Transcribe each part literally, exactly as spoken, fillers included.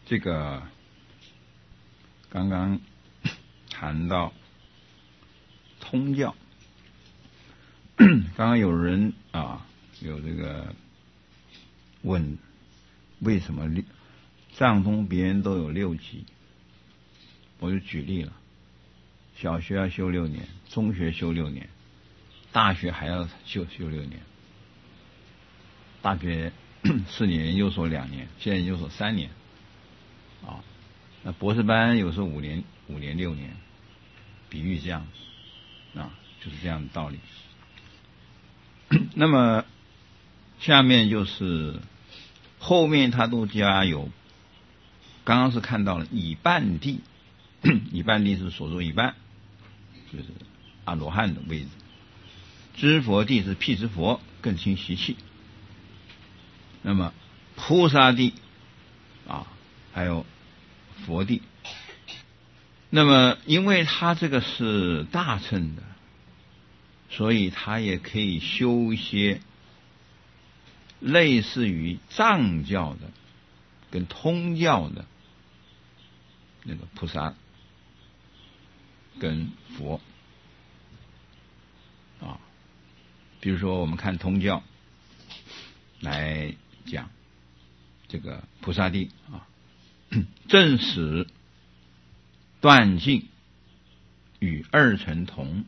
这个刚刚谈到通教，刚刚有人啊有这个问为什么藏通别人都有六级，我就举例了，小学要修六年，中学修六年，大学还要修修六年，大学四年，研究所两年，现在研究所三年啊，那博士班有时候五年五年六年，比喻这样啊，就是这样的道理。那么下面就是后面他都加有，刚刚是看到了以半地，以半地是所说以半，就是阿罗汉的位置，知佛地是辟支佛，更清习气。那么菩萨地啊，还有佛地，那么因为他这个是大乘的，所以他也可以修一些类似于藏教的跟通教的那个菩萨跟佛啊，比如说我们看通教来讲这个菩萨地啊，正始断尽与二乘同，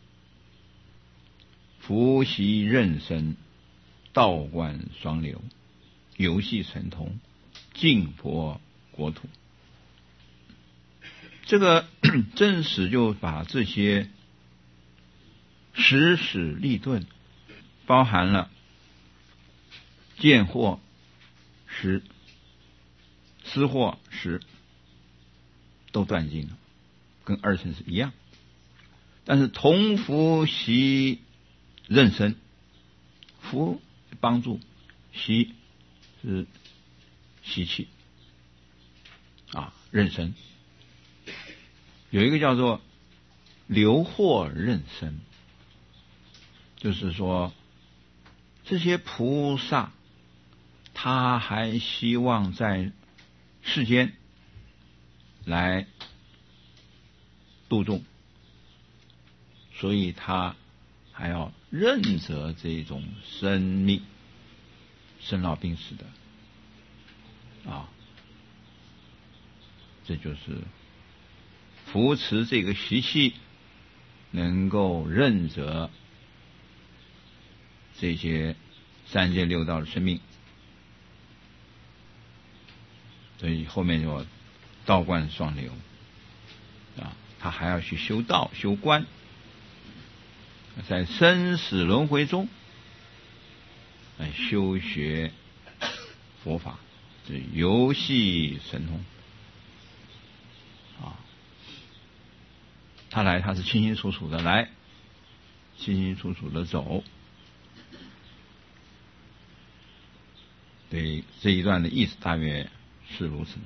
伏羲任身，道观双流，游戏神通，净佛国土。这个正史就把这些时始立顿，包含了见惑识、思惑识，都断尽了，跟二乘是一样。但是同伏羲任身，伏帮助，羲是习气啊，任身。有一个叫做流惑任身，就是说这些菩萨他还希望在世间来度众，所以他还要任责这种生命生老病死的啊，这就是扶持这个习气，能够任责这些三界六道的生命。所以后面就道观双流啊，他还要去修道修观，在生死轮回中来修学佛法，这游戏神通啊。他来他是清清楚楚的来，清清楚楚的走。对，这一段的意思大约是如此的。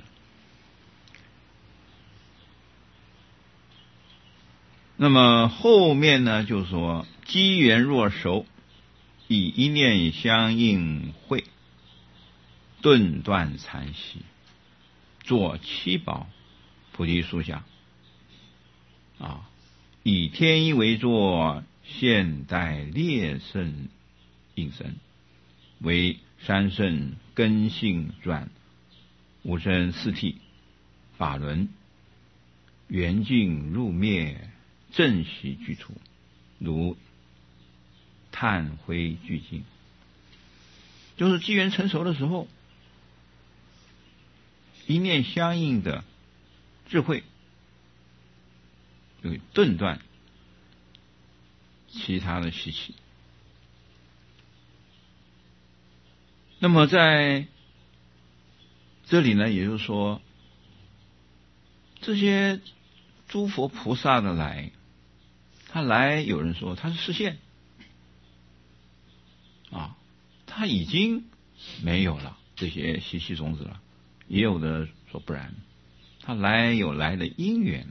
那么后面呢，就说机缘若熟，以一念相应会，顿断禅息，坐七宝菩提树下啊，以天衣为座，现代列圣应身，为三圣根性转，无生四谛法轮，缘尽入灭，正习具足，如炭灰俱尽。就是机缘成熟的时候，一念相应的智慧就顿断其他的习气。那么在这里呢，也就是说，这些诸佛菩萨的来，他来有人说他是示现啊，他已经没有了这些习气种子了，也有的说不然，他来有来的因缘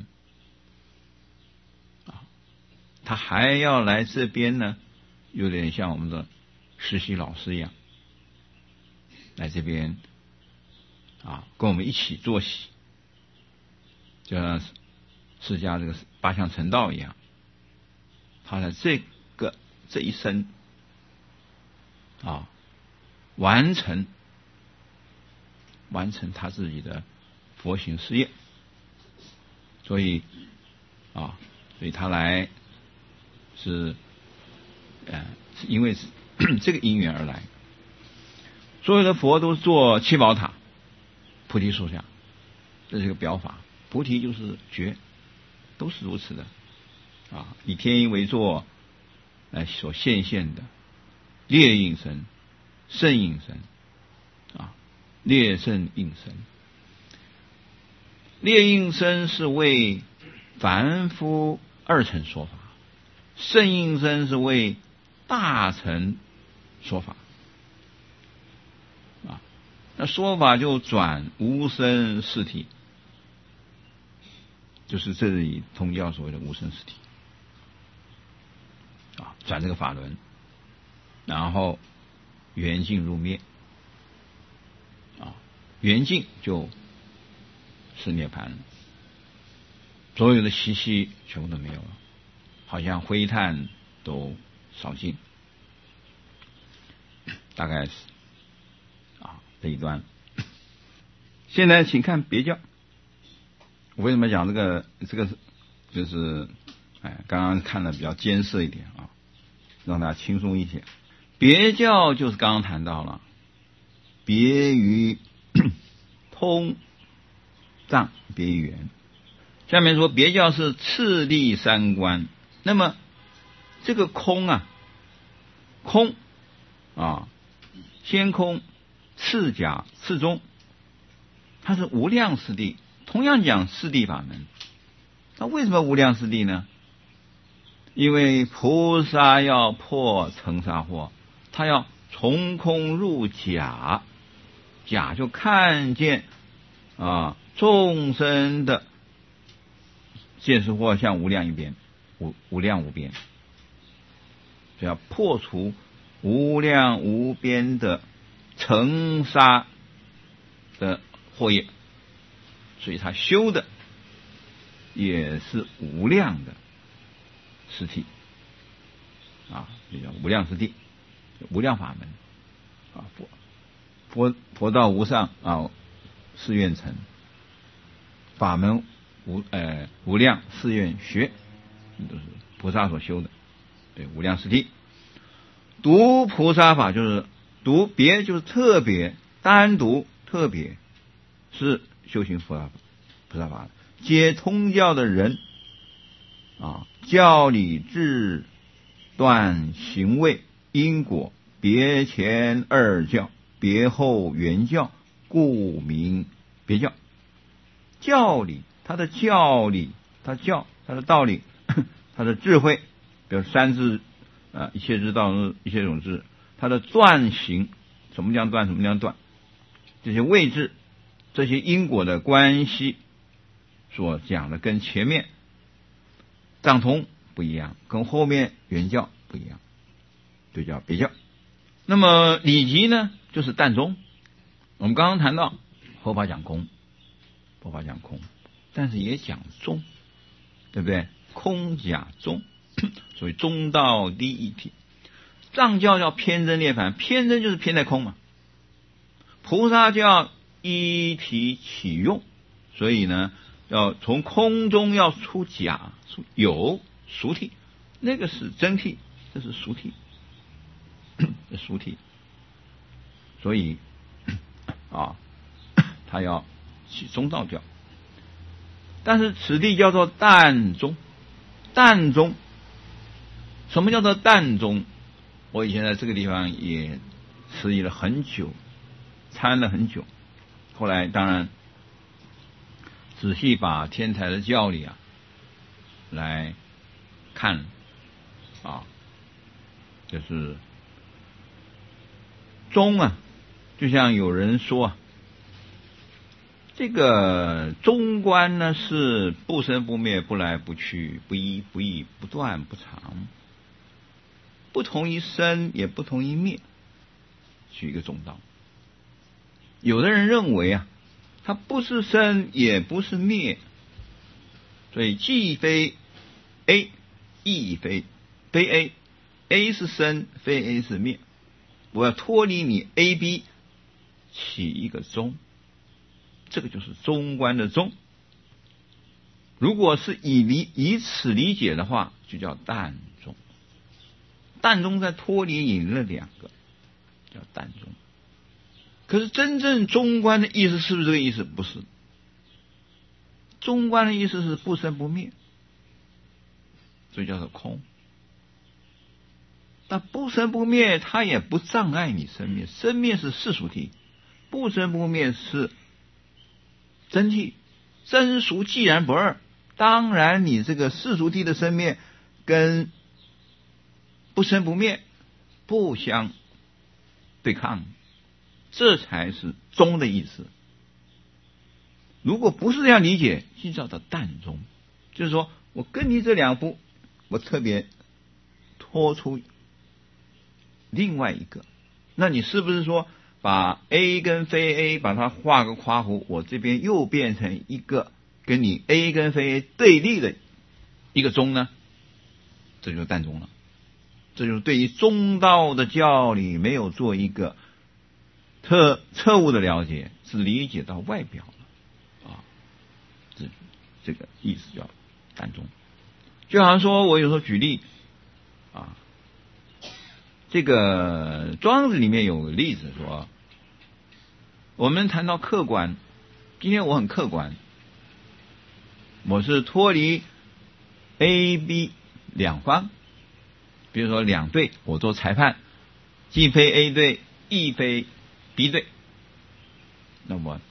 啊，他还要来这边呢，有点像我们的实习老师一样，来这边啊，跟我们一起作息，就像释迦这个八相成道一样，他在这个这一生啊，完成完成他自己的佛行事业，所以啊，所以他来是呃，是因为是这个因缘而来。所有的佛都是做七宝塔、菩提树下，这是一个表法。菩提就是觉，都是如此的啊。以天音为座来所现现的烈应身、胜应身啊，烈胜应身。烈应身是为凡夫二乘说法，胜应身是为大乘说法啊。那说法就转无生四体，就是这里通教所谓的无生四体啊，转这个法轮，然后圆净入灭啊，圆净就是涅槃，所有的习气全部都没有了，好像灰炭都扫尽，大概是啊这一段。现在请看别教，我为什么讲这个？这个就是哎，刚刚看的比较艰涩一点啊，让大家轻松一些。别教就是刚刚谈到了，别于通藏，别于圆。下面说别教是次第三观，那么这个空啊，空啊，先空、次假、次中，它是无量四谛。同样讲四谛法门，那为什么无量四谛呢？因为菩萨要破尘沙惑，他要从空入假，假就看见啊众生的见识惑像无量一边，无无量无边，就要破除无量无边的尘沙的惑业，所以他修的也是无量的实体啊，这叫无量实体，无量法门啊，佛佛佛道无上啊，誓愿成，法门无呃无量，誓愿学，都是菩萨所修的，对，无量实体。读菩萨法就是读别，就是特别单独特别是修行菩萨法菩萨法，皆通教的人啊，教理智断行为因果，别前二教，别后原教，故名别教。教理，它的教理，它教它的道理，它的智慧，比如三智啊，一切之道，一切种智，它的断行，什么叫断，什么叫断，这些位置，这些因果的关系所讲的跟前面藏通不一样，跟后面原教不一样，就叫别教。那么理即呢，就是淡中。我们刚刚谈到佛法讲空，佛法讲空，但是也讲中，对不对？空假中，所以中道第一体。藏教叫偏真涅槃，偏真就是偏在空嘛。菩萨教一体起用，所以呢，要从空中要出假，出有俗体，那个是真体，这是俗体，这俗体。所以啊，他要起中道教，但是此地叫做淡中。淡中，什么叫做淡中？我以前在这个地方也迟疑了很久，参了很久，后来当然仔细把天台的教理啊来看啊，就是中啊，就像有人说啊，这个中观呢是不生不灭，不来不去，不依不异，不断不长，不同于生，也不同于灭，取一个中道。有的人认为啊， 它不是生也不是灭，所以既非 A 亦非非 A， A 是生非 A 是灭，我要脱离你 A B 起一个中，这个就是中观的中。如果是以理以此理解的话，就叫淡中。淡中在脱离引了两个，叫淡中。可是真正中观的意思是不是这个意思？不是。中观的意思是不生不灭，所以叫做空。那不生不灭，它也不障碍你生灭，生灭是世俗体，不生不灭是真谛。真俗既然不二，当然你这个世俗谛的生灭跟不生不灭不相对抗，这才是中的意思。如果不是这样理解，就叫做淡中，就是说我跟你这两部，我特别拖出另外一个，那你是不是说把 A 跟非 A 把它画个括弧，我这边又变成一个跟你 A 跟非 A 对立的一个中呢？这就是淡中了。这就是对于中道的教理没有做一个特彻悟的了解，是理解到外表了啊，这这个意思叫淡中。就好像说我有时候举例啊，这个庄子里面有个例子说，我们谈到客观，今天我很客观，我是脱离 A、B 两方，比如说两队，我做裁判，既非 A 队，亦非 B 队，那么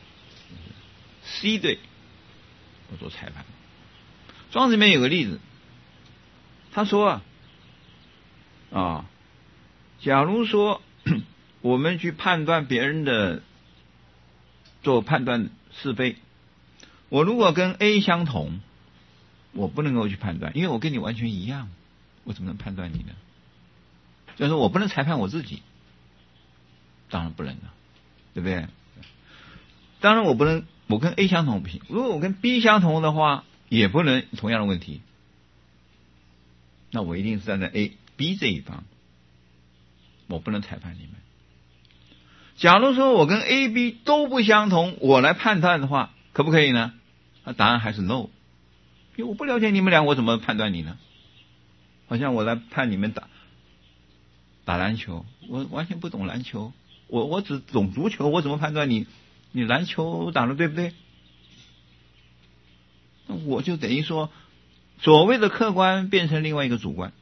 C 队我做裁判。庄子里面有个例子，他说啊，啊，假如说我们去判断别人的，做判断是非，我如果跟 A 相同，我不能够去判断，因为我跟你完全一样，我怎么能判断你呢？就是说我不能裁判我自己，当然不能了，对不对？当然我不能，我跟 A 相同不行，如果我跟 B 相同的话，也不能同样的问题，那我一定是站在 A、B 这一方，我不能裁判你们。假如说我跟 A、B 都不相同，我来判断的话，可不可以呢？那答案还是 no， 因为我不了解你们俩，我怎么判断你呢？好像我来判你们打打篮球，我完全不懂篮球，我我只懂足球，我怎么判断你你篮球打得对不对？那我就等于说，所谓的客观变成另外一个主观，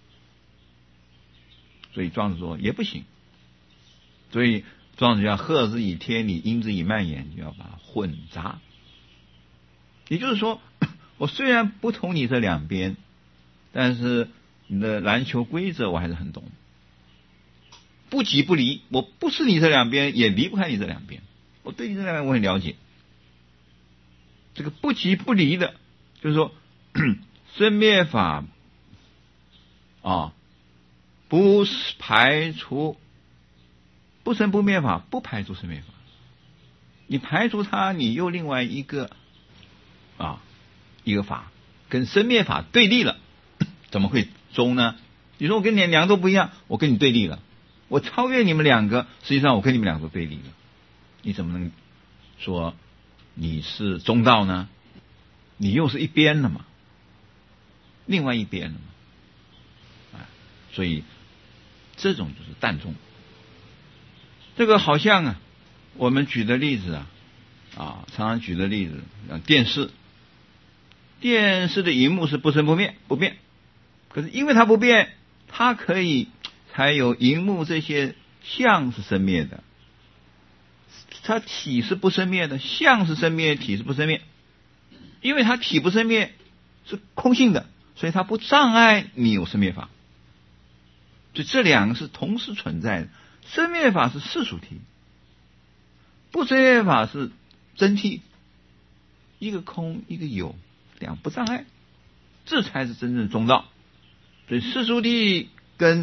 所以庄子说也不行。所以庄子要赫之以天理，因之以蔓延，就要把它混杂。也就是说，我虽然不同你这两边，但是你的篮球规则我还是很懂，不即不离，我不是你这两边，也离不开你这两边，我对你这两边我很了解。这个不即不离的，就是说生灭法啊，不排除不生不灭法，不排除生灭法。你排除它，你又另外一个啊一个法跟生灭法对立了，怎么会中呢？你说我跟你两个都不一样，我跟你对立了，我超越你们两个，实际上我跟你们两个对立了，你怎么能说你是中道呢？你又是一边了嘛，另外一边了嘛，啊，所以这种就是淡中。这个好像啊，我们举的例子啊，啊，常常举的例子，像电视，电视的荧幕是不生不灭，不变，可是因为它不变，它可以才有荧幕这些相是生灭的，它体是不生灭的，相是生灭，体是不生灭。因为它体不生灭是空性的，所以它不障碍你有生灭法。所以这两个是同时存在的。生灭法是世俗体，不生灭法是真谛，一个空一个有，两不障碍，这才是真正中道。所以世俗谛跟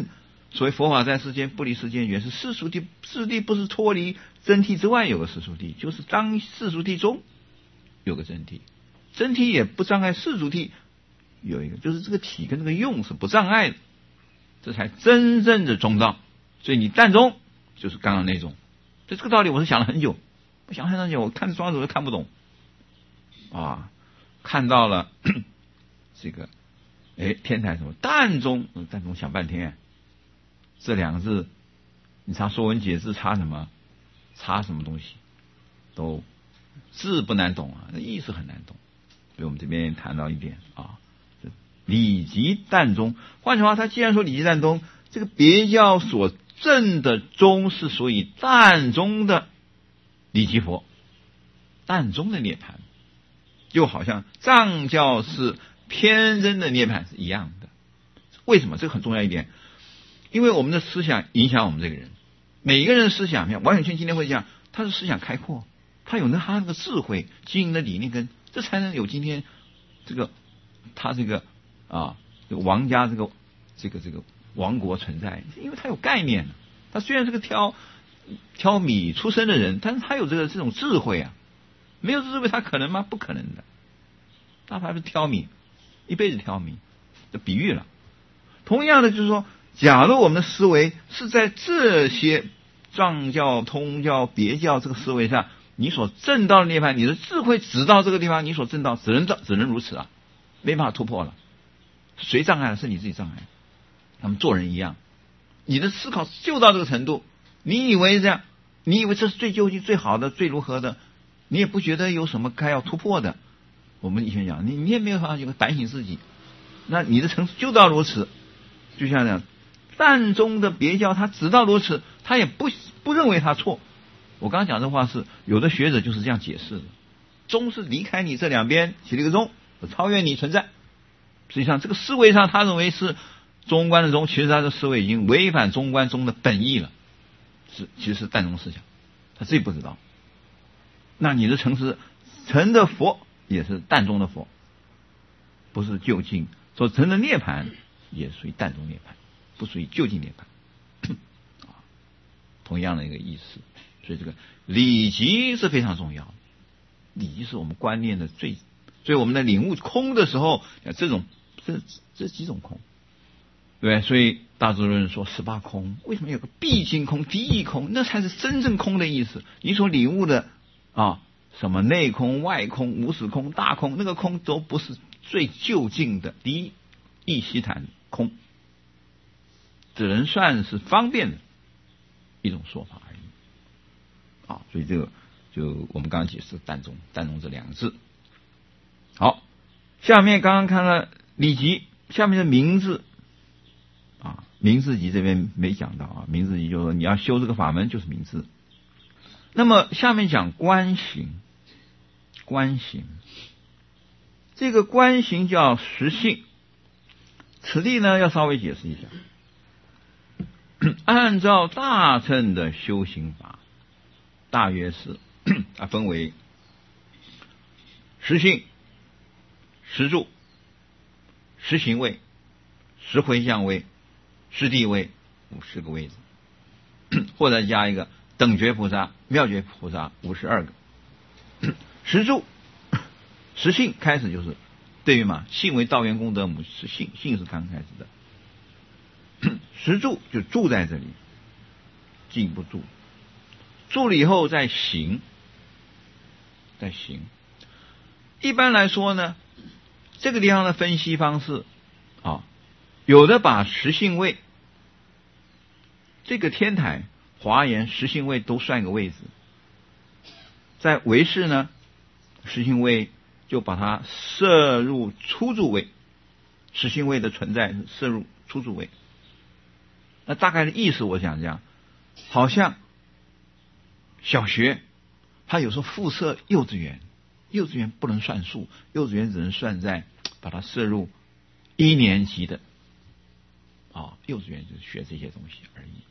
所谓佛法在世间，不离世间缘，是世俗谛。世俗谛不是脱离真谛之外有个世俗谛，就是当世俗谛中有个真谛，真谛也不障碍世俗谛有一个，就是这个体跟这个用是不障碍的，这才真正的中道。所以你淡中就是刚刚那种，所以这个道理我是想了很久，我想了很久，我看庄子都看不懂啊，看到了这个，哎，天台什么淡中，淡中想半天，这两个字，你查《说文解字》差什么？差什么东西？都字不难懂啊，那意思很难懂。所以我们这边谈到一点啊，理即淡中。换句话，他既然说理即淡中，这个别教所证的中是属于淡中的理即佛，淡中的涅槃，就好像藏教是偏真的涅槃是一样的。为什么？这个很重要一点，因为我们的思想影响我们这个人。每一个人的思想，像王永庆今天会讲，他的思想开阔，他有那他那个智慧经营的理念，跟这才能有今天这个他这个啊这个王家这个这个这个王国存在，因为他有概念。他虽然是个挑挑米出身的人，但是他有这个这种智慧啊，没有智慧他可能吗？不可能的。他还是挑米，一辈子挑米，这比喻了。同样的就是说，假如我们的思维是在这些藏教、通教、别教这个思维上，你所证到的涅槃，你的智慧指到这个地方，你所证到只能到只能如此啊，没办法突破了。谁障碍了？是你自己障碍。他们做人一样，你的思考就到这个程度，你以为这样，你以为这是最究竟、最好的、最如何的，你也不觉得有什么该要突破的。我们以前讲，你你也没有办法有个反省自己，那你的层次就到如此。就像这样，淡中的别教他直到如此，他也不不认为他错。我刚刚讲这话是有的学者就是这样解释的，中是离开你这两边起了一个中，超越你存在。实际上这个思维上他认为是中观的中，其实他的思维已经违反中观中的本意了，是其实是淡中思想，他自己不知道。那你的成是成的佛也是淡中的佛，不是究竟。所成的涅槃也属于淡中涅槃，不属于究竟涅槃。同样的一个意思。所以这个理即是非常重要的，理即是我们观念的最，所以我们的领悟空的时候，这种这这几种空，对不对？所以大智论说十八空，为什么有个毕竟空、第一空？那才是真正空的意思。你所领悟的啊，什么内空、外空、无始空、大空，那个空都不是最究竟的第一一悉谈空，只能算是方便的一种说法而已。啊，所以这个就我们刚刚解释淡中，淡中这两个字。好，下面刚刚看了理即，下面的名字啊，名字集这边没讲到啊，名字集就是说你要修这个法门就是名字。那么下面讲观行，观行，这个观行叫实性，此地呢要稍微解释一下。按照大乘的修行法，大约是啊分为实性、实住、实行位、实回向位、实地位，五十个位置，或者加一个等觉菩萨、妙觉菩萨五十二个。实住、实性开始就是对于嘛，性为道源功德母，实性性是刚开始的。实住就住在这里，进一步住。住了以后再行，再行。一般来说呢，这个地方的分析方式啊，有的把实性位，这个天台、华严、实性位都算个位置，在唯识呢，实性位就把它摄入初住位，实性位的存在摄入初住位。那大概的意思，我想这样，好像小学，它有时候附设幼稚园，幼稚园不能算数，幼稚园只能算在把它摄入一年级的啊，幼稚园就是学这些东西而已，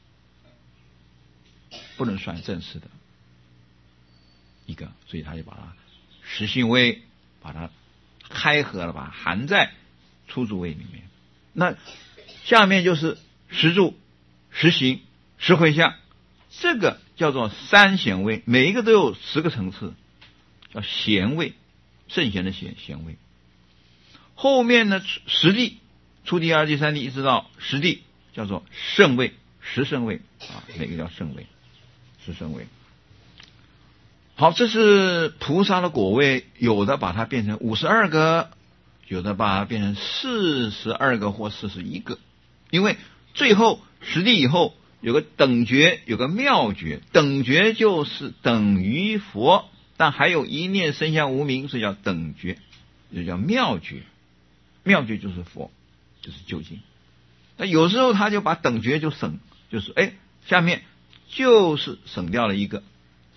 不能算正式的一个，所以他就把它实性位把它开合了，把它含在初住位里面。那下面就是实住， 十行、十回向，这个叫做三贤位，每一个都有十个层次，叫贤位，圣贤的贤，贤位。后面呢，十地、初地、二地、三地，一直到十地，叫做圣位，十圣位啊，每个叫圣位，十圣位。好，这是菩萨的果位，有的把它变成五十二个，有的把它变成四十二个或四十一个，因为最后十地以后有个等觉，有个妙觉，等觉就是等于佛，但还有一念生相无明，所以叫等觉，就叫妙觉。妙觉就是佛，就是究竟。那有时候他就把等觉就省，就是哎，下面就是省掉了一个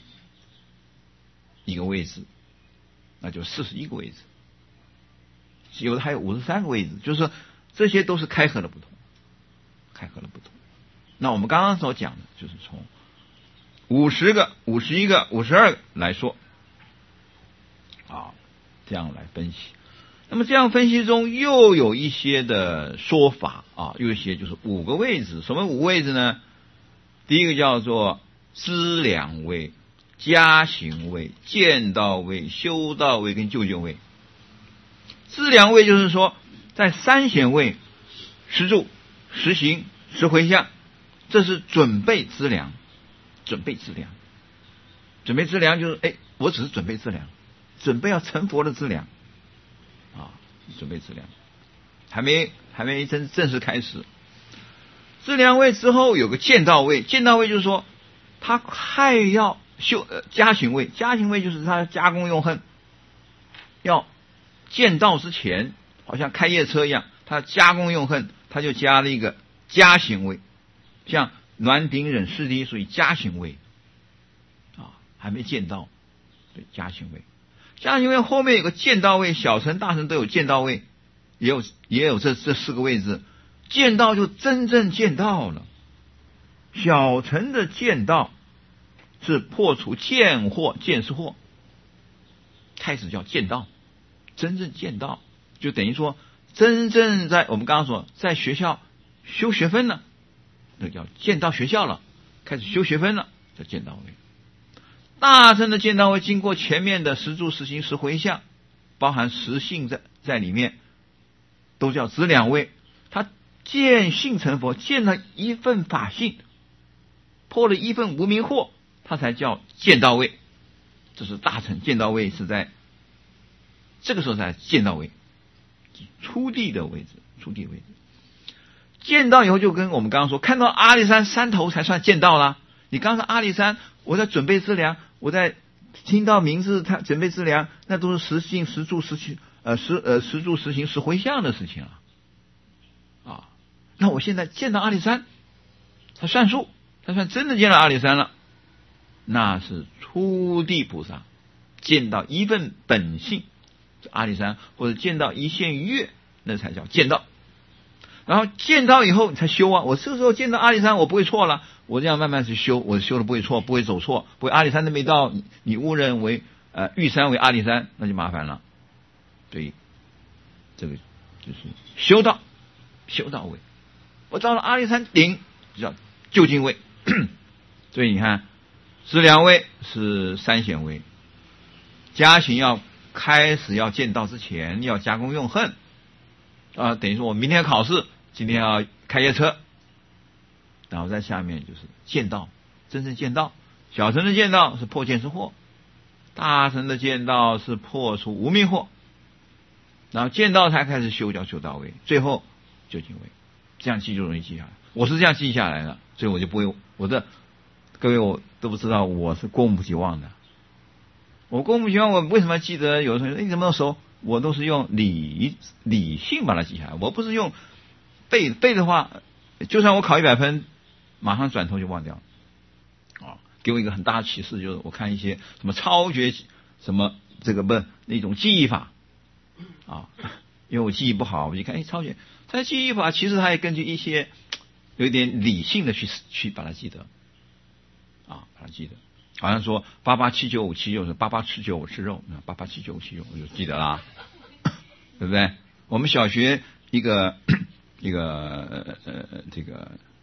一个位置，那就四十一个位置，有的还有五十三个位置，就是说这些都是开合的不同，开合的不同。那我们刚刚所讲的就是从五十个、五十一个、五十二个来说，啊，这样来分析。那么这样分析中又有一些的说法啊，又有一些就是五个位置。什么五位置呢？第一个叫做资粮位、加行位、见道位、修道位跟究竟位。资粮位就是说，在三贤位、十住、十行、十回向，这是准备资粮，准备资粮，准备资粮就是哎，我只是准备资粮，准备要成佛的资粮。啊，准备资粮，还没还没正正式开始。资粮位之后有个见道位，见道位就是说他还要修呃加行位，加行位就是他加功用恨，要见道之前，好像开夜车一样，他加功用恨，他就加了一个加行位，像暖顶忍四谛属于加行位啊，还没见道，对加行位。加行位后面有个见道位，小乘大乘都有见道位，也有也有这这四个位置。见道就真正见道了，小乘的见道是破除见惑，见是惑，开始叫见道，真正见道就等于说真正在我们刚刚说在学校修学分了，那叫见道学校了，开始修学分了，叫见道位。大乘的见道位经过前面的十住、十行、十回向，包含十性在在里面，都叫资粮位。他见性成佛，见了一份法性，破了一份无明惑，他才叫见道位。这是大乘见道位，是在这个时候才见道位，初地的位置，初地位置。见道以后就跟我们刚刚说，看到阿里山山头才算见道啦。你刚刚说阿里山，我在准备资粮，我在听到名字，他准备资粮，那都是十性、十住、十行，呃十呃十住、十行、十回向的事情了啊。那我现在见到阿里山，他算数，他算真的见到阿里山了，那是初地菩萨见到一份本性，阿里山或者见到一线月，那才叫见到。然后见到以后你才修啊，我这个时候见到阿里山，我不会错了，我这样慢慢去修，我修的不会错，不会走错，不会阿里山都没到，你误认为呃玉山为阿里山，那就麻烦了。对，这个就是修道，修道位。我到了阿里山顶，叫究竟位。所以你看，资粮位是三贤位，加行要开始要见道之前，要加功用恨。啊，等于说我明天考试，今天要开夜车，然后在下面就是见道，真正见道。小乘的见道是破见是惑，大乘的见道是破除无明惑，然后见道才开始修叫修道位，最后究竟位。这样记就容易记下来。我是这样记下来的，所以我就不会，我的各位我都不知道我是过目不及忘的。我过目不及忘，我为什么记得？有的同学说，哎，你怎么那么熟？我都是用理理性把它记下来，我不是用背背的话，就算我考一百分，马上转头就忘掉了。啊，给我一个很大的启示，就是我看一些什么超绝什么这个不那种记忆法啊，因为我记忆不好，我就看哎超绝，它记忆法其实它也根据一些有一点理性的去去把它记得啊，把它记得。好像说八八七九五七六是八八七九五吃肉，八八七九五七六我就记得啦，对不对？我们小学一个一个呃这个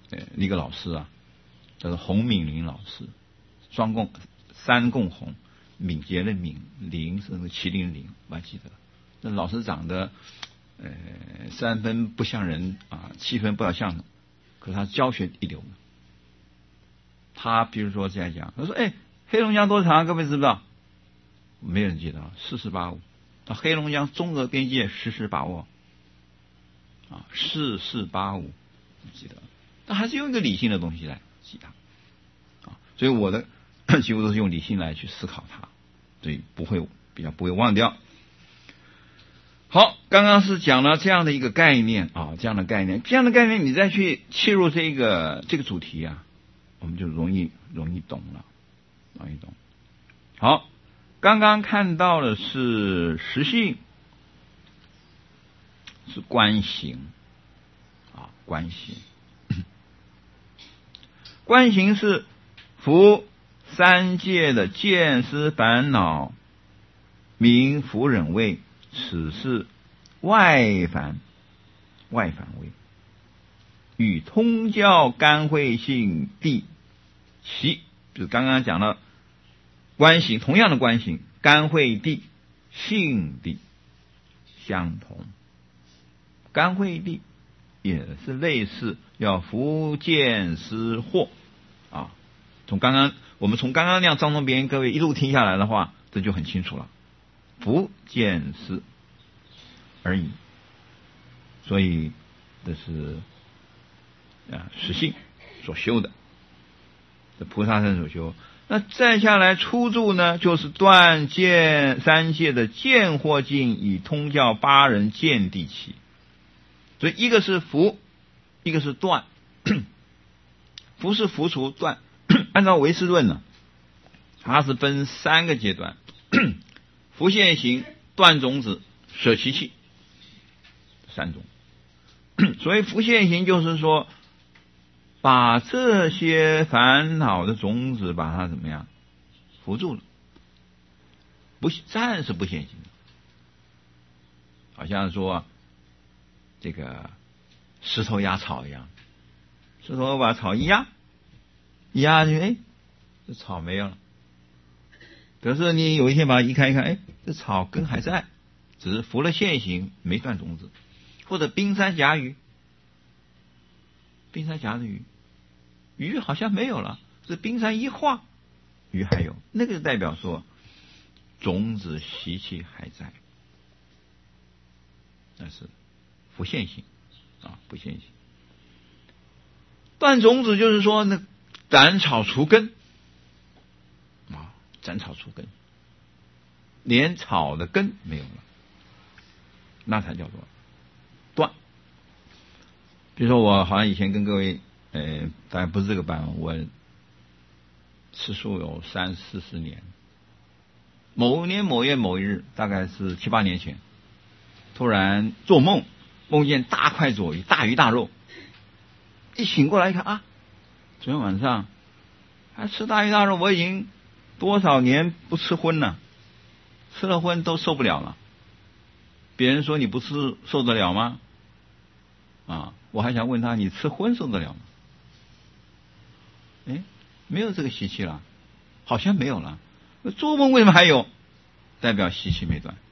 呃一个老师啊，叫做洪敏玲老师，双共三共洪，敏捷的敏，玲是那个麒麟麟，我还记得。那老师长得呃三分不像人啊，七分不要像人，可是他教学一流的。他比如说这样讲，他说：“哎，黑龙江多长？各位知不知道？”没人记得，四四八五。那黑龙江中俄边界实时把握啊，四四八五，记得。但还是用一个理性的东西来记它啊，所以我的几乎都是用理性来去思考它，所以不会比较不会忘掉。好，刚刚是讲了这样的一个概念啊，这样的概念，这样的概念，你再去切入这个这个主题啊，我们就容易容易懂了，容易懂。好，刚刚看到的是实性，是观行啊，观行。观行是伏三界的见思烦恼，名伏忍位，此是外凡外凡位，与通教干慧性地其，就是刚刚讲了观行，同样的观行，干慧地性地相同。干慧地也是类似要伏见思惑啊。从刚刚我们从刚刚那样张中边各位一路听下来的话，这就很清楚了，伏见思而已。所以这是啊实性所修的，这菩萨身所修。那再下来初住呢，就是断见三界的见惑境，以通教八人见地起。所以一个是伏，一个是断。伏是伏除断，按照唯识论呢，它是分三个阶段：伏现行、断种子、舍其气，三种。所以伏现行就是说，把这些烦恼的种子把它怎么样伏住了，不暂时不现行，好像说这个石头压草一样，石头把草一压，一压就哎，这草没有了。可是你有一天把它移开一看，哎，这草根还在，只是伏了现行，没断种子。或者冰山夹鱼，冰山夹的鱼，鱼好像没有了，这冰山一化，鱼还有，那个代表说种子习气还在，那是不现行啊，不现行。断种子就是说那斩草除根啊，斩草除根，连草的根没有了，那才叫做断。比如说我好像以前跟各位呃当然不是这个班，我吃素有三四十年，某年某月某一日，大概是七八年前，突然做梦，梦见大块左鱼，大鱼大肉，一醒过来一看啊，昨天晚上还吃大鱼大肉，我已经多少年不吃荤了，吃了荤都受不了了。别人说你不吃受得了吗？啊，我还想问他，你吃荤受得了吗？哎，没有这个习气了，好像没有了。那做梦为什么还有？代表习气没断，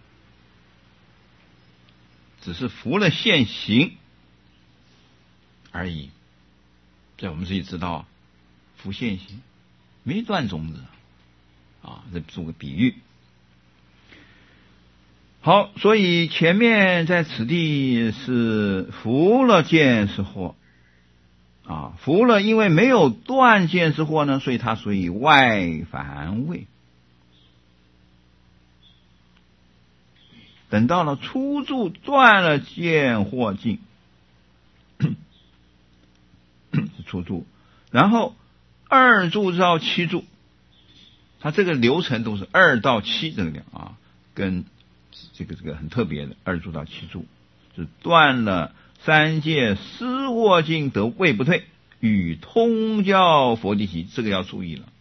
只是服了现行而已。这我们自己知道，服现行没断种子啊，这做个比喻。好，所以前面在此地是服了见识惑啊，服了，因为没有断见识惑呢，所以它属于外凡位。等到了初住断了见惑境，是初住，然后二住到七住，它这个流程都是二到七这个量啊，跟这个这个很特别的二住到七住，是断了三界思惑境得位不退，与通教佛地起，这个要注意了。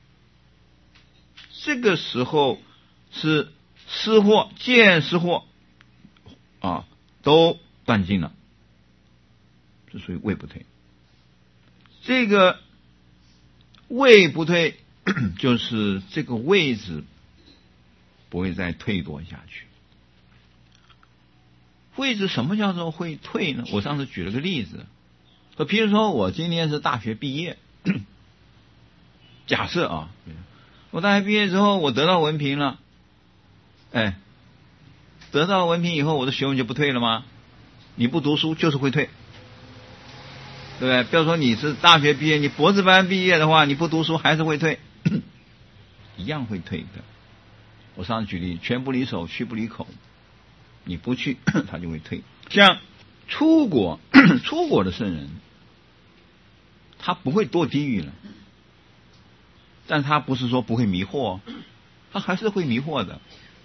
这个时候是思惑、见思惑啊都断尽了，是属于位不退。 这个位不退，就是这个位置不会再退多下去。位置什么叫做会退呢？我上次举了个例子，说，比如说我今年是大学毕业，假设啊，我大学毕业之后，我得到文凭了，哎，得到文凭以后，我的学问就不退了吗？你不读书就是会退，对不对？比如说你是大学毕业，你博士班毕业的话，你不读书还是会退，一样会退的。我上次举例，拳不离手，去不离口。你不去，他就会退。像出国，出国的圣人，他不会堕地狱了，但他不是说不会迷惑，他还是会迷惑的，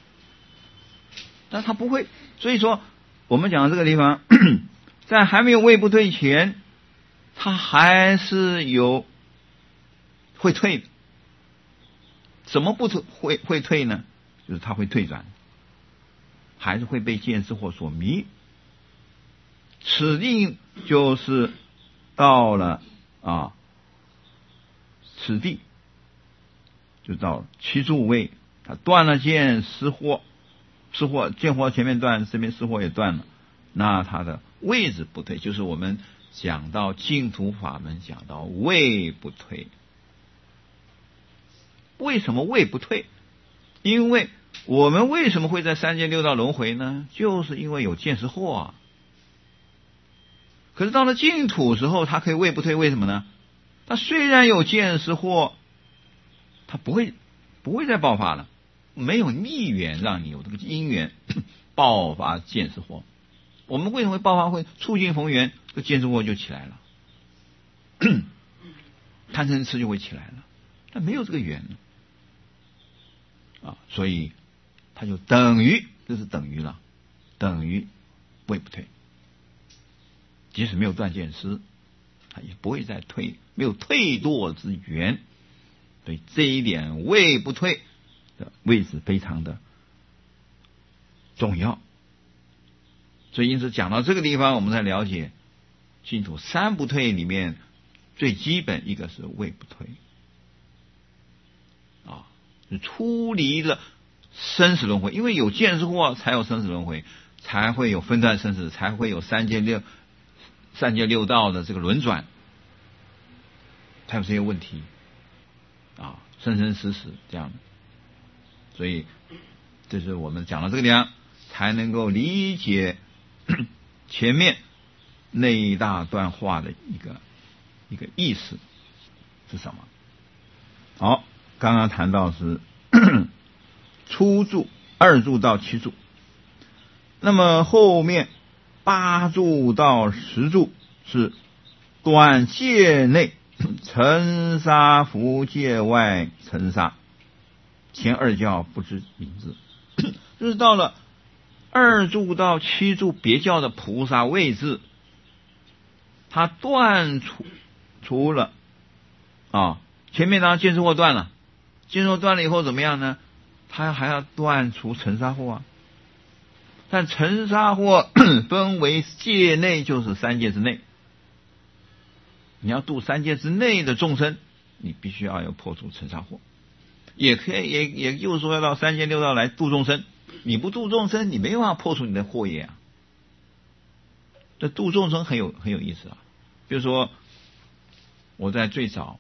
但他不会。所以说，我们讲的这个地方，在还没有位不退前，他还是有会退的。怎么不退会会退呢？就是他会退转。还是会被见识惑所迷，此地就是到了啊，此地就到了七住位，他断了见识惑，识惑见惑前面断，这边识惑也断了，那他的位置不退，就是我们讲到净土法门讲到位不退。为什么位不退？因为我们为什么会在三界六道轮回呢？就是因为有见识惑啊。可是到了净土时候，他可以位不退，为什么呢？他虽然有见识惑，他不会不会再爆发了，没有逆缘让你有这个因缘爆发见识惑。我们为什么会爆发？会触境逢缘，这个见识惑就起来了，贪嗔痴就会起来了，但没有这个缘啊，所以它就等于，这是等于了，等于位不退。即使没有断见思，它也不会再退，没有退堕之缘。所以这一点位不退的位置非常的重要。所以因此讲到这个地方，我们才了解净土三不退里面最基本一个是位不退啊，是出离了生死轮回，因为有见识惑才有生死轮回，才会有分段生死，才会有三界六三界六道的这个轮转，才有这些问题啊，生生死死这样的。所以这是我们讲到这个地方才能够理解前面那一大段话的一个一个意思是什么。好，刚刚谈到是初住、二住到七住，那么后面八住到十住是短界内尘沙伏界外尘沙，前二教不知名字。就是到了二住到七住别教的菩萨位置，他断除除了啊，前面当然见识惑断了，见识惑断了以后怎么样呢？他还要断除尘沙惑啊。但尘沙惑分为界内，就是三界之内。你要度三界之内的众生，你必须要有破除尘沙惑。也可以，也也就是说要到三界六道来度众生。你不度众生，你没办法破除你的惑业啊。这度众生很有很有意思啊。比如说，我在最早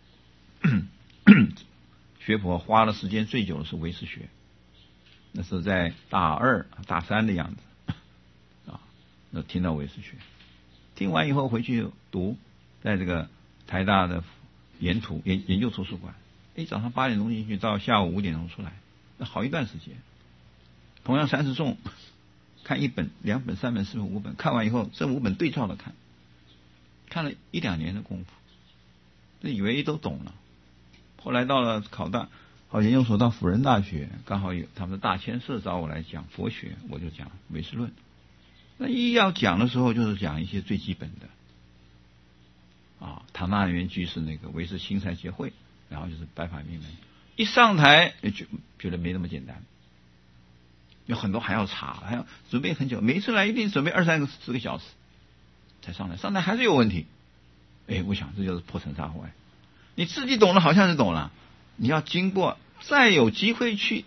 学佛花了时间最久的是唯识学，那是在大二大三的样子啊。那听到唯识学，听完以后回去读，在这个台大的研图研研究图书馆，哎，早上八点钟进去，到下午五点钟出来，那好一段时间。同样三十颂，看一本、两本、三本、四本、五本，看完以后这五本对照的看，看了一两年的功夫，就以为都懂了。后来到了考大考研究所，到辅仁大学，刚好有他们的大千社找我来讲佛学，我就讲唯识论。那一要讲的时候，就是讲一些最基本的啊，唐大元居士那个唯识心禅协会，然后就是白法明门。一上台就觉得没那么简单。有很多还要查，还要准备很久，每一次来一定准备二三个四个小时才上来，上来还是有问题， 哎，我想这就是破尘沙惑哎。你自己懂了好像是懂了，你要经过再有机会去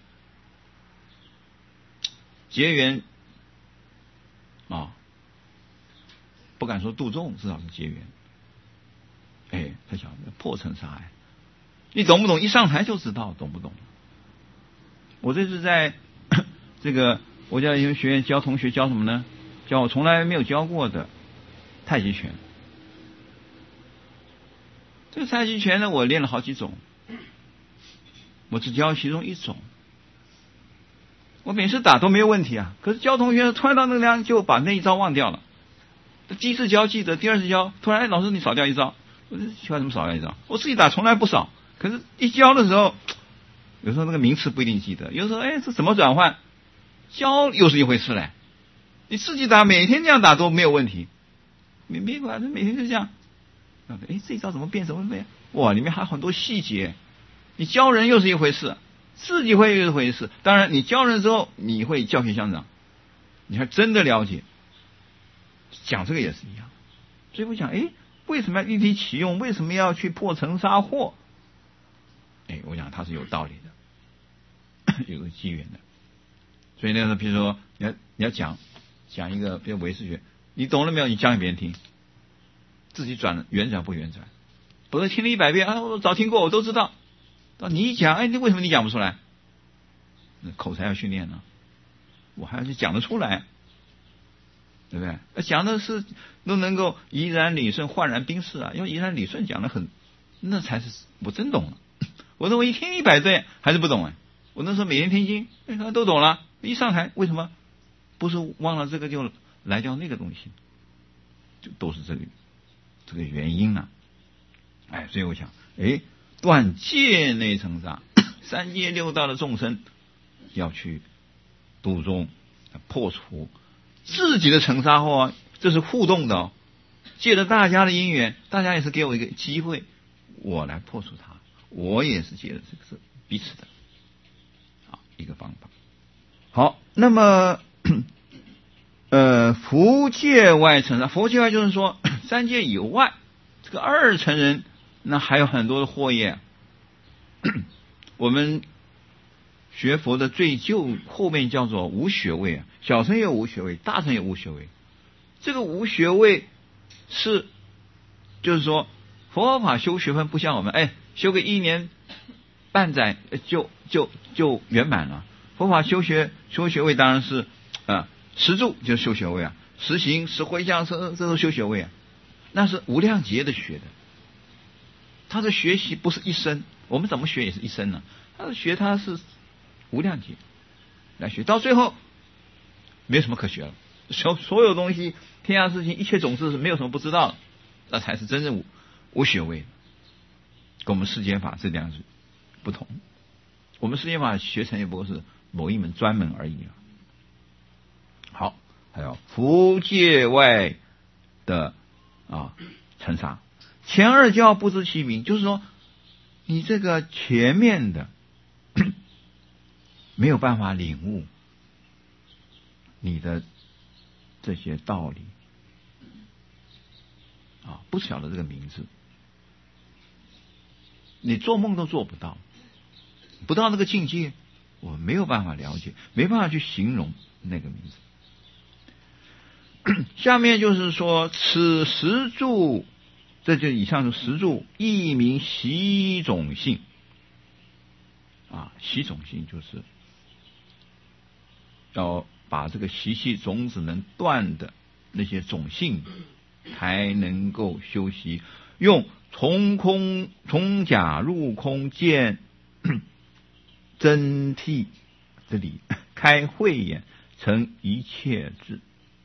结缘啊，不敢说度众，至少是结缘。哎，他讲破尘沙哎，你懂不懂？一上台就知道懂不懂。我这是在这个我教英语学院教同学教什么呢？教我从来没有教过的太极拳。这个太极拳呢，我练了好几种，我只教其中一种。我每次打都没有问题啊，可是教同学突然到那个量就把那一招忘掉了。第一次教记得，第二次教突然，哎，老师你少掉一招，我说奇怪怎么少掉一招？我自己打从来不少，可是一教的时候，有时候那个名词不一定记得，有时候哎这怎么转换？教又是一回事嘞。你自己打每天这样打都没有问题，你别管，每天就这样。哎，这一招怎么变？怎么变？哇，里面还有很多细节。你教人又是一回事，自己会又是一回事。当然，你教人之后，你会教学相长，你还真的了解。讲这个也是一样。所以我想，哎，为什么要立体启用？为什么要去破尘沙惑？哎，我想它是有道理的，有个机缘的。所以那时候，比如说你要你要讲讲一个，比如唯识学，你懂了没有？你讲给别人听。自己转圆转不圆转，不是听了一百遍啊，我早听过，我都知道。你一讲，哎，你为什么你讲不出来？那口才要训练呢，我还要去讲得出来，对不对？讲的是都能够怡然理顺，焕然冰释啊，因为怡然理顺讲的很，那才是我真懂了。我说我一听一百遍还是不懂哎，我那时候每天听经，哎，他都懂了。一上台为什么不是忘了这个就来掉那个东西？就都是这个。这个原因呢、啊，哎，所以我想，哎，断界内尘沙，三界六道的众生要去度众，破除自己的尘沙惑，这是互动的哦。借着大家的因缘，大家也是给我一个机会，我来破除它，我也是借着这个是彼此的，啊，一个方法。好，那么。呃，佛界外尘沙，佛界外就是说三界以外，这个二乘人那还有很多的惑业。我们学佛的最究后面叫做无学位啊，小乘也有无学位，大乘也有无学位。这个无学位是，就是说佛法修学分不像我们，哎，修个一年半载就就就圆满了。佛法修学修学位当然是啊。十住就是修学位啊，十行、十回向，这这都修学位啊，那是无量劫的学的。他的学习不是一生，我们怎么学也是一生呢？他的学他是无量劫来学，到最后没有什么可学了，所所有东西、天下事情、一切种子是没有什么不知道的，那才是真正无无学位。跟我们世间法这两是不同，我们世间法学成也不过是某一门专门而已啊。好，还有佛界外的啊尘沙，前二教不知其名，就是说你这个前面的没有办法领悟你的这些道理啊，不晓得这个名字，你做梦都做不到，不到那个境界，我没有办法了解，没办法去形容那个名字。下面就是说，此十住，这就以上是十住，一名习种性啊，习种性就是要把这个习气种子能断的那些种性，才能够修习，用从空从假入空见真谛之理，开慧眼，成一切智。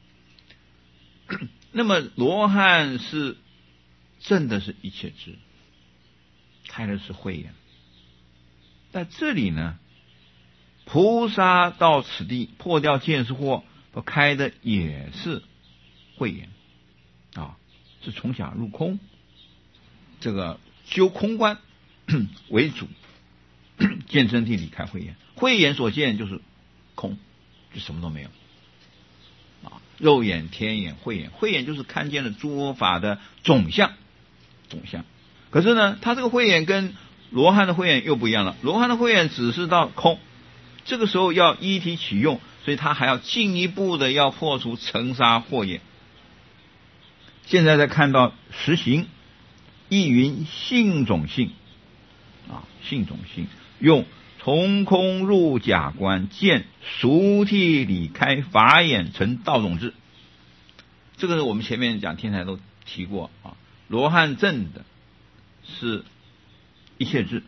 那么罗汉是证的是一切智，开的是慧眼。在这里呢，菩萨到此地破掉见识惑，开的也是慧眼啊，是从假入空，这个修空观为主，见真谛理开慧眼。慧眼所见就是空，就什么都没有。肉眼、天眼、慧眼，慧眼就是看见了诸法的总相， 总相。可是呢，他这个慧眼跟罗汉的慧眼又不一样了，罗汉的慧眼只是到空，这个时候要依体起用，所以他还要进一步的要破除尘沙惑业。现在再看到实行，亦云性种性啊，性种性用从空入假观，见熟谛理开法眼成道种智。这个是我们前面讲天台都提过啊，罗汉证的是一切智，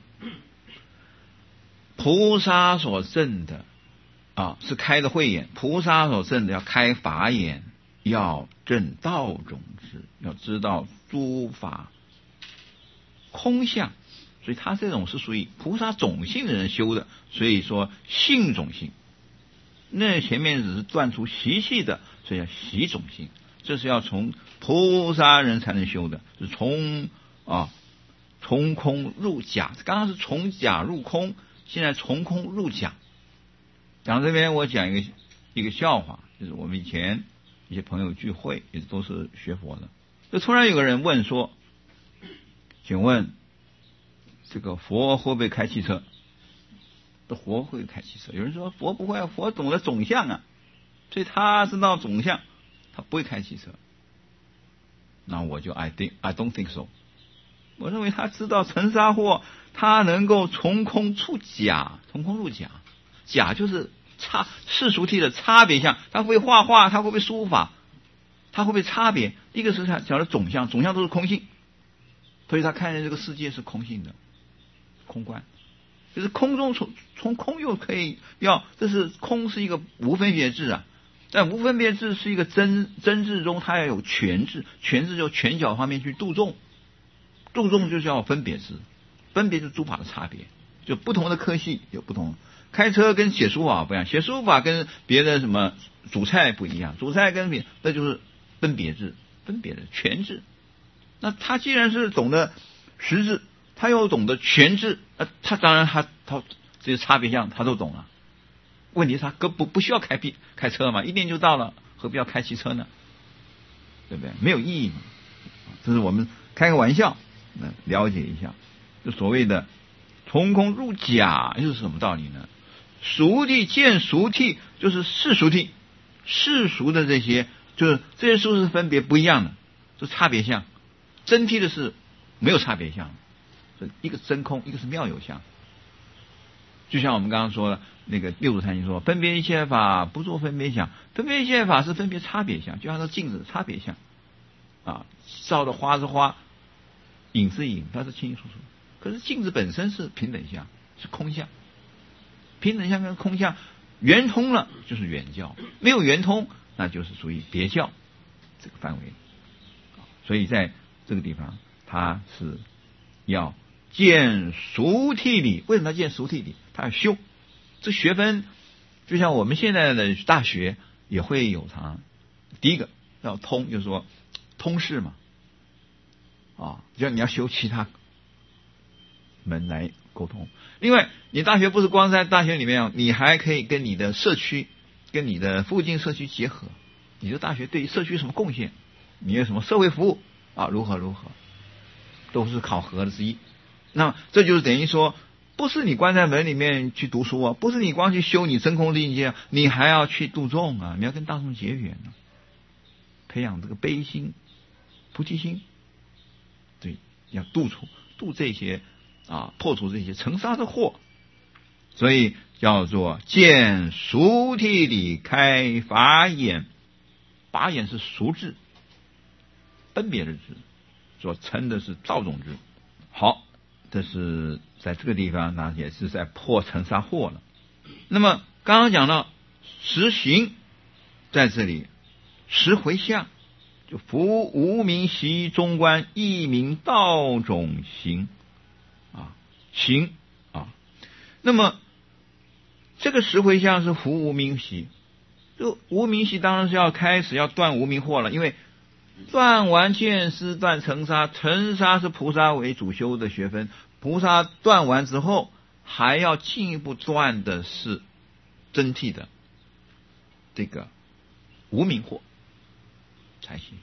菩萨所证的啊是开的慧眼，菩萨所证的要开法眼，要证道种智，要知道诸法空相，所以他这种是属于菩萨种性的人修的，所以说性种性。那前面只是断除习气的，所以叫习种性，这是要从菩萨人才能修的，是从啊从空入假。刚刚是从假入空，现在从空入假。讲这边我讲一个一个笑话，就是我们以前一些朋友聚会，也都是学佛的，就突然有个人问说，请问这个佛会不会开汽车？佛会开汽车，有人说佛不会，佛懂得总相啊，所以他知道总相，他不会开汽车。那我就 I think I don't think so， 我认为他知道尘沙惑，他能够从空出假，从空入假，假就是差世俗谛的差别相，他会不会画画，他会不会书法，他会不会差别？一个是他讲的总相，总相都是空性，所以他看见这个世界是空性的，空观。就是空中从从空又可以要，这是空是一个无分别智啊，但无分别智是一个真真智中，它要有全智，全智就全角方面去度众，度众就叫分别智，分别是诸法的差别，就不同的科系有不同。开车跟写书法不一样，写书法跟别的什么煮菜不一样，煮菜跟别那就是分别智，分别的全智。那他既然是懂得实智，他又懂得全智，呃，他当然他他这些差别相他都懂了。问题是他根不不需要开开车嘛，一念就到了，何必要开汽车呢？对不对？没有意义嘛。这是我们开个玩笑，那了解一下，就所谓的从空入假又是什么道理呢？熟谛见熟谛，就是世俗谛，世俗的这些，就是这些数是分别不一样的，是差别相。真谛的是没有差别相。一个真空，一个是妙有相。就像我们刚刚说的那个六祖坛经说，分别一切法不做分别相，分别一切法是分别差别相，就像那镜子差别相啊，照的花是花，影是影，它是清清楚楚。可是镜子本身是平等相，是空相。平等相跟空相圆通了就是圆教，没有圆通那就是属于别教这个范围。所以在这个地方它是要见熟谛理。为什么要见熟谛理？他要修这学分，就像我们现在的大学也会有常。第一个要通，就是说通识嘛，啊，就你要修其他门来沟通。另外，你大学不是光在大学里面，你还可以跟你的社区、跟你的附近社区结合。你的大学对于社区有什么贡献？你有什么社会服务啊？如何如何？都是考核的之一。那这就是等于说，不是你关在门里面去读书啊，不是你光去修你真空境界，你还要去度众啊，你要跟大众结缘啊，培养这个悲心、菩提心，对，要度除度这些啊，破除这些尘沙的祸，所以叫做见熟谛理开法眼。法眼是熟智，分别的智，所称的是道种智。好，这是在这个地方呢，也是在破尘沙惑了。那么刚刚讲到实行，在这里实回向，就夫无明习中观，亦名道种行啊，行啊。那么这个实回向是服无明习，就无明习当然是要开始要断无明惑了，因为断完见思，断尘沙，尘沙是菩萨为主修的学分，菩萨断完之后，还要进一步断的是真谛的这个无明惑才行。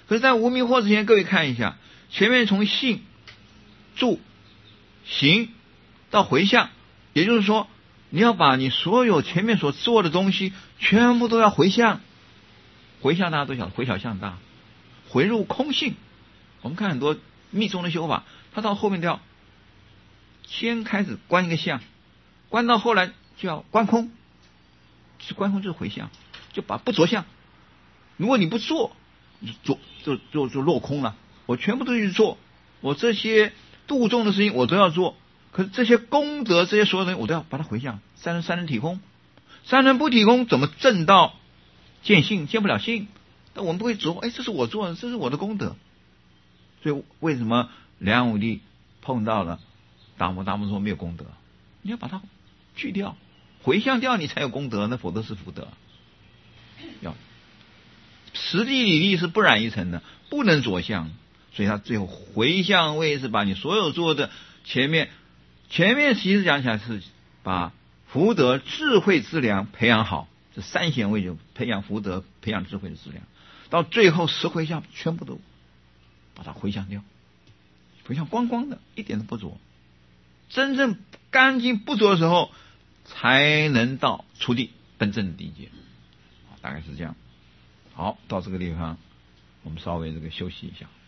可是，在无明惑之前，各位看一下，前面从信、住、行到回向，也就是说，你要把你所有前面所做的东西，全部都要回向。回向大家都晓得，回小向大，回入空性。我们看很多密宗的修法，他到后面都要先开始观一个相，观到后来就要观空。其实观空就是回向，就把不着相。如果你不做，就做就就就落空了。我全部都去做，我这些度众的事情我都要做，可是这些功德，这些所有东西我都要把它回向。三人三人体空，三人不体空，怎么证到见性？见不了性。但我们不会琢磨，哎，这是我做的，这是我的功德。所以为什么梁武帝碰到了达摩，达摩说没有功德，你要把它去掉，回向掉，你才有功德，那否则是福德。要实地理力是不染一尘的，不能着相，所以他最后回向位是把你所有做的前面前面其实讲起来是把福德智慧资粮培养好，这三贤位就培养福德培养智慧的资粮，到最后十回向全部都把它回向掉，回向光光的，一点都不着，真正干净不着的时候，才能到出地奔正的地界。大概是这样。好，到这个地方我们稍微这个休息一下。